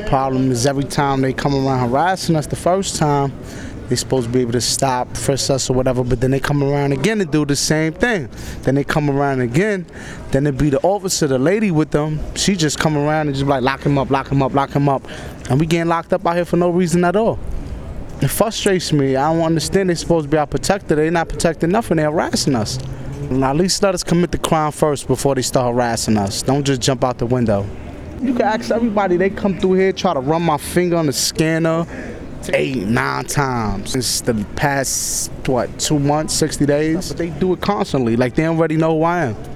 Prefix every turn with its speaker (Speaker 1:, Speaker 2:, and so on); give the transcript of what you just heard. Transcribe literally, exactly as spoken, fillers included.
Speaker 1: problem is every time they come around harassing us the first time, they supposed to be able to stop, frisk us or whatever, but then they come around again and do the same thing. Then they come around again, then it be the officer, the lady with them, she just come around and just like lock him up, lock him up, lock him up. And we getting locked up out here for no reason at all. It frustrates me. I don't understand. They're supposed to be our protector. They're not protecting nothing. They're harassing us. Now, at least let us commit the crime first before they start harassing us. Don't just jump out the window. You can ask everybody. They come through here, try to run my finger on the scanner eight, nine times. It's the past, what, two months, sixty days? But they do it constantly, like they already know who I am.